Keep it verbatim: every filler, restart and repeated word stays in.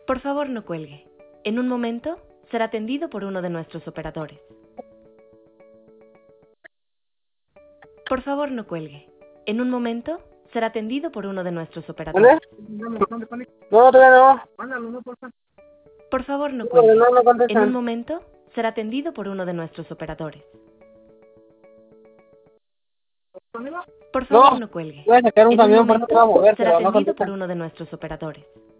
Por favor, no cuelgue. En un momento será atendido por uno de nuestros operadores. Por favor, no cuelgue. En un momento será atendido por uno de nuestros operadores. ¿Vale? No, todavía no. Por favor, no No, cuelgue. no me En un contestan. momento será atendido por uno de nuestros operadores. Por favor, No, no cuelgue. voy a sacar un En un camión, por eso momento me voy a mover, será pero no atendido por contestan. uno de nuestros operadores.